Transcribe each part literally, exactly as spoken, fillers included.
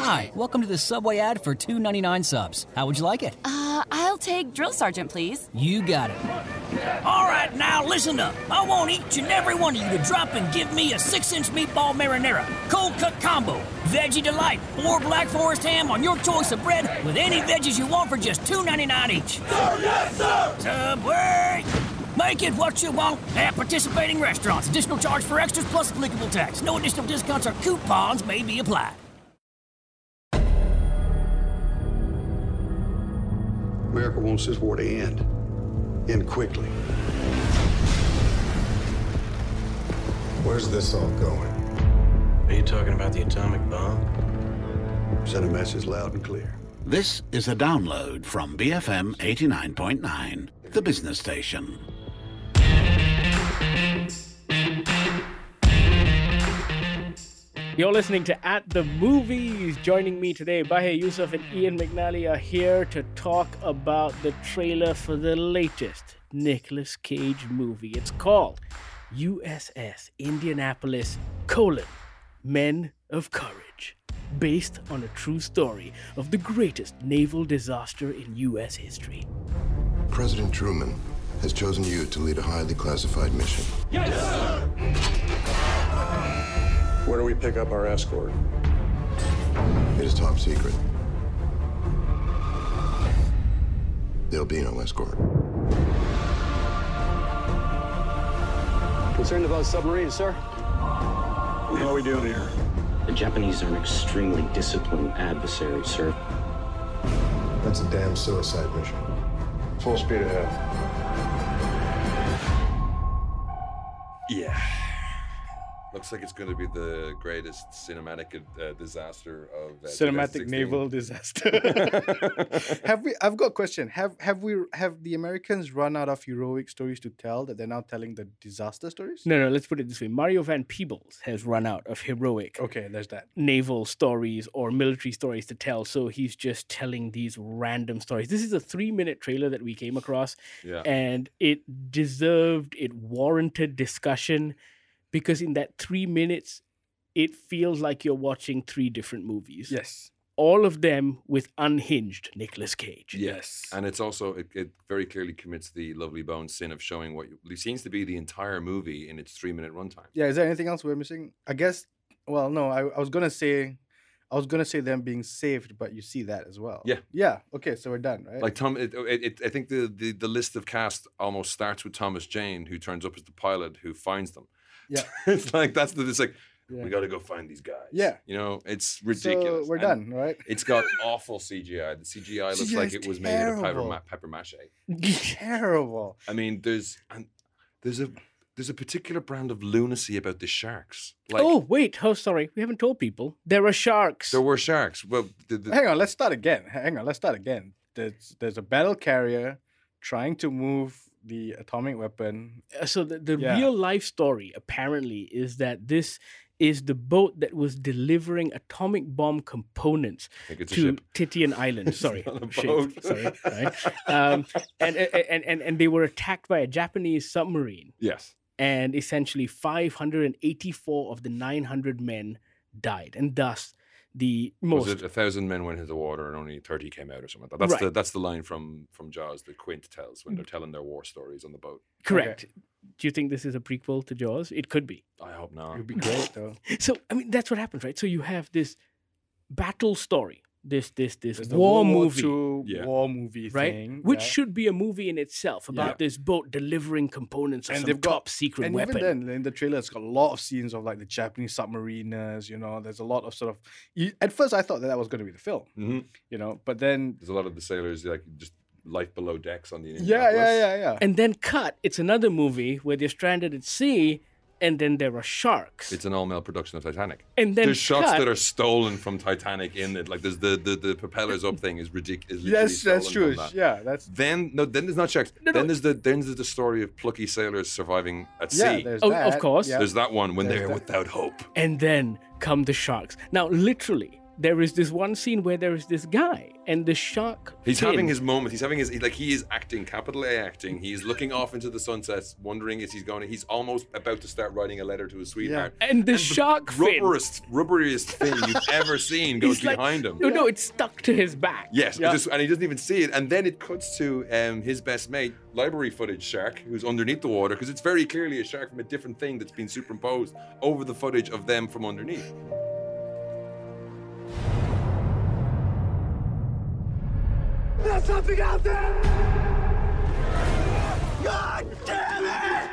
Hi, welcome to the Subway ad for two ninety-nine subs. How would you like it? Uh, I'll take Drill Sergeant, please. You got it. All right, now listen up. I want each and every one of you to drop and give me a six-inch meatball marinara, cold cut combo, veggie delight, or Black Forest ham on your choice of bread with any veggies you want for just two ninety-nine each. Sir, yes, sir! Subway! Make it what you want at participating restaurants. Additional charge for extras plus applicable tax. No additional discounts or coupons may be applied. America wants this war to end. End quickly. Where's this all going? Are you talking about the atomic bomb? Send a message loud and clear. This is a download from B F M eighty-nine point nine, the business station. You're listening to At the Movies. Joining me today, Bahe Yusuf and Ian McNally are here to talk about the trailer for the latest Nicolas Cage movie. It's called U S S Indianapolis, colon, Men of Courage, based on a true story of the greatest naval disaster in U S history. President Truman has chosen you to lead a highly classified mission. Yes, sir! Where do we pick up our escort? It is top secret. There'll be no escort. Concerned about submarines, sir? What are we doing here? The Japanese are an extremely disciplined adversary, sir. That's a damn suicide mission. Full speed ahead. Yeah. Looks like it's going to be the greatest cinematic uh, disaster of uh, cinematic naval disaster. Have we? I've got a question. Have have we? Have the Americans run out of heroic stories to tell that they're now telling the disaster stories? No, no. Let's put it this way: Mario Van Peebles has run out of heroic. Okay, there's that. Naval stories or military stories to tell, so he's just telling these random stories. This is a three-minute trailer that we came across, yeah. and it deserved, it warranted discussion. Because in that three minutes, it feels like you're watching three different movies. Yes. All of them with unhinged Nicolas Cage. Yes. And it's also, it, it very clearly commits the lovely bone sin of showing what it seems to be the entire movie in its three-minute runtime. Yeah, is there anything else we're missing? I guess, well, no, I, I was going to say... I was going to say them being saved, but you see that as well. Yeah. Yeah. Okay, so we're done, right? Like Tom, it, it, it, I think the, the, the list of cast almost starts with Thomas Jane, who turns up as the pilot who finds them. Yeah. It's like, that's the, it's like, yeah. we got to go find these guys. Yeah. You know, it's ridiculous. So we're and done, right? It's got awful C G I. The C G I looks C G I like it was made out of pepper, ma- pepper mache. Terrible. I mean, there's, and there's a, There's a particular brand of lunacy about the sharks. Like, oh, wait. Oh, sorry. We haven't told people. There are sharks. There were sharks. Well, the, the... Hang on. Let's start again. Hang on. Let's start again. There's, there's a battle carrier trying to move the atomic weapon. Uh, so the, the Yeah. real life story, apparently, is that this is the boat that was delivering atomic bomb components it's a to ship. Titian Island. Sorry, not a ship. boat. Sorry, right? Um, and, and and and they were attacked by a Japanese submarine. Yes. And essentially, five hundred eighty-four of the nine hundred men died, and thus the most. Was it a thousand men went into the water and only thirty came out, or something like that? That's Right. the that's the line from from Jaws that Quint tells when they're telling their war stories on the boat. Correct. Okay. Do you think this is a prequel to Jaws? It could be. I hope not. It would be great, though. So, I mean, that's what happens, right? So you have this battle story, this this this There's war the World movie, War Two Yeah. war movie right? thing, Which yeah. should be a movie in itself about Yeah. this boat delivering components of And some they've got- top secret and weapon. even then, in the trailer, it's got a lot of scenes of like the Japanese submariners. You know, there's a lot of sort of. You, at first, I thought that that was going to be the film. Mm-hmm. You know, but then There's a lot of the sailors like just life below decks on the yeah, Indianapolis. yeah, yeah, yeah. And then cut. It's another movie where they're stranded at sea, and then there are sharks. It's an all-male production of Titanic. And then there's shots cut. that are stolen from Titanic in it. Like there's the the, the propellers up thing is ridiculous. Yes, that's true. Yeah, that's Then no, then there's not sharks. No, no. Then there's the then there's the story of plucky sailors surviving at yeah. sea. There's Oh, that. of course. Yeah. There's that one when There's they're that. without hope. And then come the sharks. Now, literally, there is this one scene where there is this guy and the shark. He's fin- having his moment. He's having his like he is acting, capital A acting. He's looking off into the sunsets, wondering if he's going. To, he's almost about to start writing a letter to his sweetheart. Yeah. And the and shark the fin, rubberiest, rubberiest fin you've ever seen, goes like, behind him. No, no, it's stuck to his back. Yes, yeah. it just, and he doesn't even see it. And then it cuts to um, his best mate, library footage shark, who's underneath the water because it's very clearly a shark from a different thing that's been superimposed over the footage of them from underneath. There's something out there! God damn it!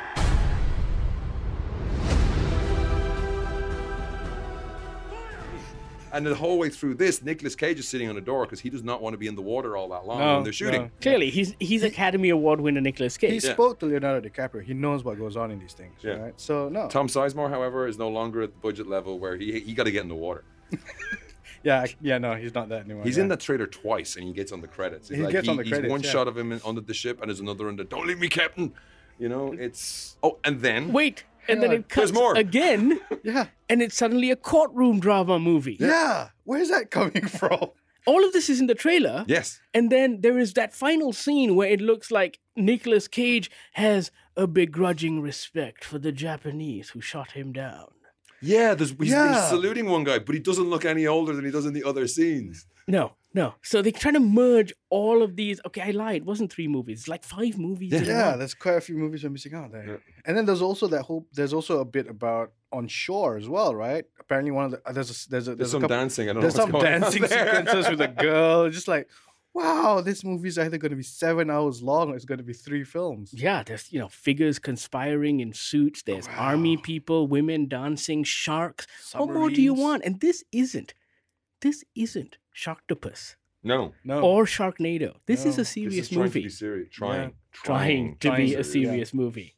And the whole way through this, Nicolas Cage is sitting on a door because he does not want to be in the water all that long No, when they're shooting. no. Clearly, he's he's Academy Award winner Nicolas Cage. He Yeah. spoke to Leonardo DiCaprio. He knows what goes on in these things, Yeah. right? So no. Tom Sizemore, however, is no longer at the budget level where he he got to get in the water. Yeah, I- yeah, no, he's not that anymore. He's yeah. in that trailer twice, and he gets on the credits. It's He like gets on the he's credits, one yeah. shot of him in, under the ship, and there's another under. Don't leave me, Captain. You know, it's oh, and then Wait, and then Yeah. it cuts There's more. again, Yeah. and it's suddenly a courtroom drama movie. Yeah. Where's that coming from? All of this is in the trailer. yes, And then there is that final scene where it looks like Nicolas Cage has a begrudging respect for the Japanese who shot him down. yeah. There's he's, Yeah. he's saluting one guy, but he doesn't look any older than he does in the other scenes. No, no. So they're trying to merge all of these. Okay, I lied. It wasn't three movies. It's like five movies. in Yeah, one. there's quite a few movies we're missing out there. Yeah. And then there's also that whole. There's also a bit about on shore as well, right? Apparently, one of the uh, there's a, there's a, There's, there's, a some couple, dancing. I don't there's know some what's going on dancing there. sequences with a girl. Just like, wow, this movie's either going to be seven hours long or it's going to be three films. Yeah, there's, you know, figures conspiring in suits. There's army people, women dancing, sharks. What more do you Submarines. want? And this isn't. This isn't Sharktopus No, No, or Sharknado. This is No. a this serious is trying movie. to be serious. Trying, Trying to trying be to, a yeah. serious movie.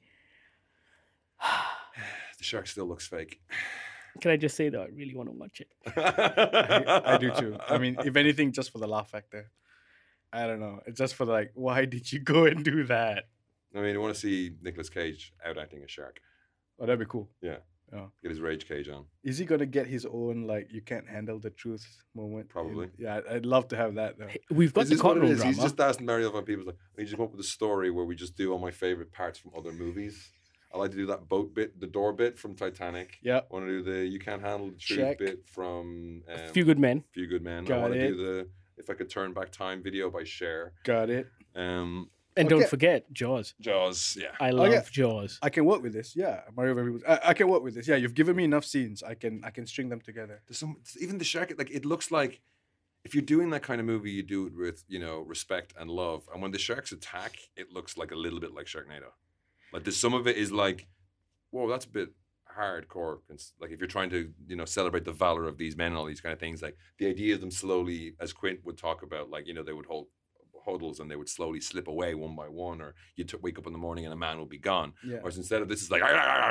The shark still looks fake. Can I just say though, I really want to watch it. I, I do too. I mean, if anything, just for the laugh factor. I don't know. It's just for like, why did you go and do that? I mean, you want to see Nicolas Cage out acting a shark. Oh, that'd be cool. Yeah. Yeah. Get his rage cage on. Is he gonna get his own like you can't handle the truth moment? Probably. Yeah, I'd- I'd love to have that though. We've got Is the this what it courtroom is? drama. He's just asking Mario Van Peebles like, I just come up with a story where we just do all my favorite parts from other movies. I like to do that boat bit, the door bit from Titanic. Yeah. I want to do the You Can't Handle the Truth Check. bit from um, Few Good Men. Few Good Men. I Got want to it. do the If I Could Turn Back Time video by Cher. Got it. Um, And Okay. don't forget Jaws. Jaws, yeah. I love Okay. Jaws. I can work with this. Yeah, Mario Van Peebles. I, I can work with this. Yeah, you've given me enough scenes. I can I can string them together. There's some even the shark. Like it looks like if you're doing that kind of movie, you do it with you know respect and love. And when the sharks attack, it looks like a little bit like Sharknado. Like there's some of it is like, whoa, that's a bit hardcore. It's like if you're trying to you know celebrate the valor of these men and all these kind of things, like the idea of them slowly, as Quint would talk about, like you know they would hold huddles and they would slowly slip away one by one, or you'd t- wake up in the morning and a man would be gone. Yeah. Whereas instead of this is like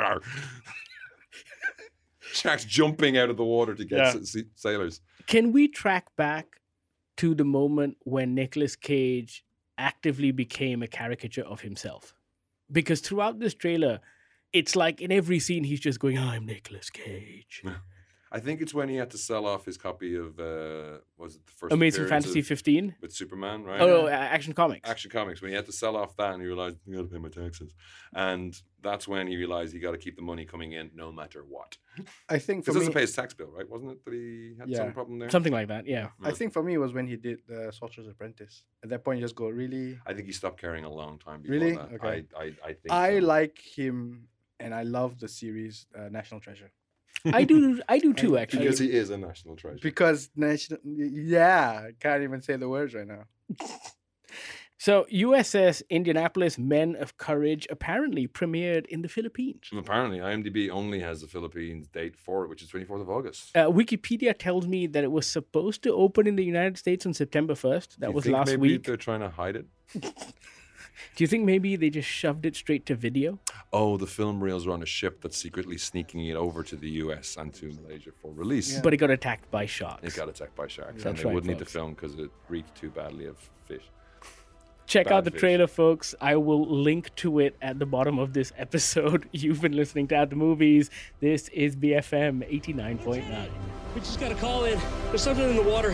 sharks jumping out of the water to get Yeah. sa- sa- sailors. Can we track back to the moment when Nicolas Cage actively became a caricature of himself? Because throughout this trailer, it's like in every scene he's just going, "I'm Nicolas Cage." I think it's when he had to sell off his copy of uh, was it the first Amazing appearance Fantasy of- fifteen. with Superman, right? Oh, no, uh, Action Comics. Action Comics. When he had to sell off that, and he realized I got to pay my taxes, and that's when he realized he got to keep the money coming in no matter what. I think for Because me, doesn't pay his tax bill, right? Wasn't it that he had Yeah. some problem there? Something like that, yeah. I think for me it was when he did the Sorcerer's Apprentice. At that point, you just go, really? I think he stopped caring a long time before Really? that. Okay. I, I, I think I so. like him, and I love the series uh, National Treasure I do I do too, actually. because he is a national treasure. because national. Yeah, I can't even say the words right now. So U S S Indianapolis Men of Courage apparently premiered in the Philippines. And apparently, IMDb only has the Philippines date for it, which is twenty-fourth of August. Uh, Wikipedia tells me that it was supposed to open in the United States on September first. That Do you was think last maybe week. they're trying to hide it. Do you think maybe they just shoved it straight to video? Oh, the film reels are on a ship that's secretly sneaking it over to the U S and to Malaysia for release. But it got attacked by sharks. It got attacked by sharks, That's and they right, wouldn't need to folks. film because it reeked too badly of fish. Check Bad out the fish. trailer, folks. I will link to it at the bottom of this episode. You've been listening to At the Movies. This is B F M eighty-nine point nine. We just got a call in. There's something in the water.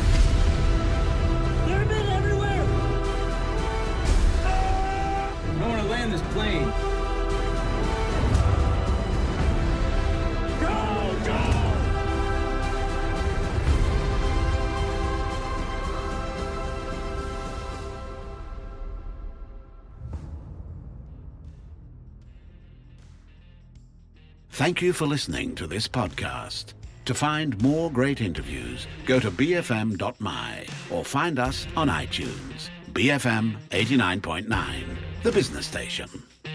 There are men everywhere! I don't want to land this plane. Go, go! Thank you for listening to this podcast. To find more great interviews, go to b f m dot m y or find us on iTunes. B F M eighty-nine point nine, the business station.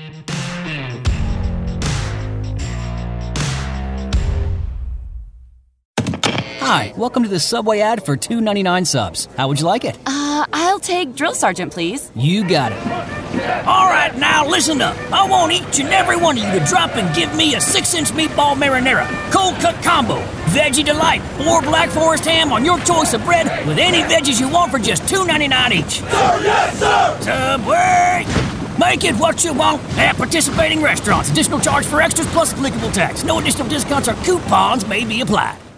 Hi, welcome to the Subway ad for two ninety-nine subs. How would you like it? Uh, I'll take Drill Sergeant, please. You got it. All right, now listen up. I want each and every one of you to drop and give me a six-inch meatball marinara, cold cut combo, veggie delight, or Black Forest ham on your choice of bread with any veggies you want for just two ninety-nine each. Sir, yes, sir! Subway! Make it what you want at participating restaurants. Additional charge for extras plus applicable tax. No additional discounts or coupons may be applied.